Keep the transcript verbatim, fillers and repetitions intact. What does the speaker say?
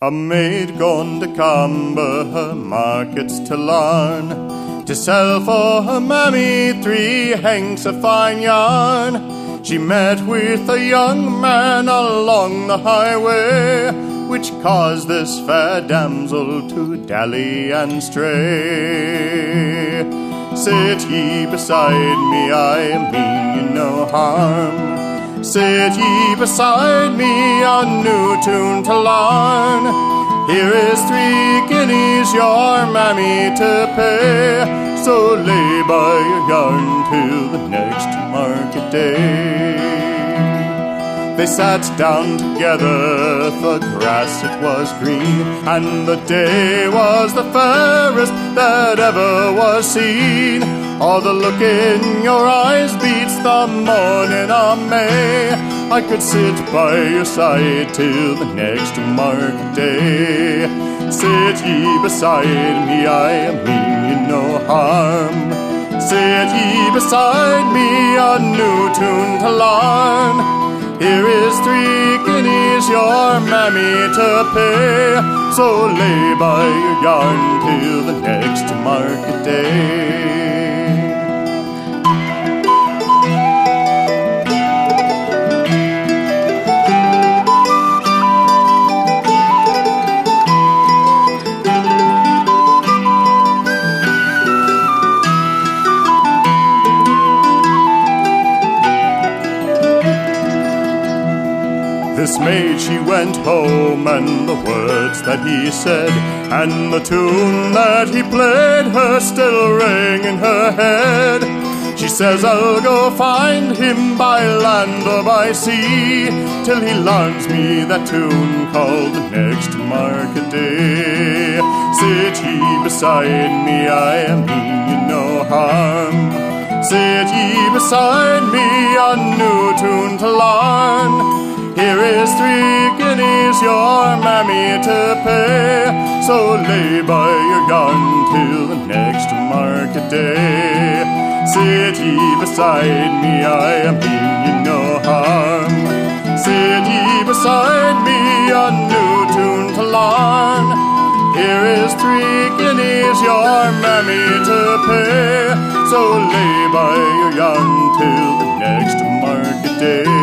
A maid gone to Comber her markets to Larne, to sell for her mammy three hanks of fine yarn. She met with a young man along the highway, which caused this fair damsel to dally and stray. Sit ye beside me, I mean you no harm. Sit ye beside me, a new tune to learn. Here is three guineas your mammy to pay, so lay by your yarn till the next market day. They sat down together, the grass it was green, and the day was the fairest that ever was seen. All the look in your eyes beats the morning of May. I could sit by your side till the next market day. Sit ye beside me, I mean you no harm. Sit ye beside me, a new tune to learn. Here is three guineas your mammy to pay, so lay by your yarn till the next market day. This maid, she went home, and the words that he said, and the tune that he played her still rang in her head. She says, I'll go find him by land or by sea, till he learns me that tune called the next market day. Sit ye beside me, I mean you no harm. Sit ye beside me, a new tune to learn. Here is three guineas your mammy to pay, so lay by your yarn till the next market day. Sit ye beside me, I mean you no harm. Sit ye beside me, a new tune to learn. Here is three guineas your mammy to pay, so lay by your yarn till the next market day.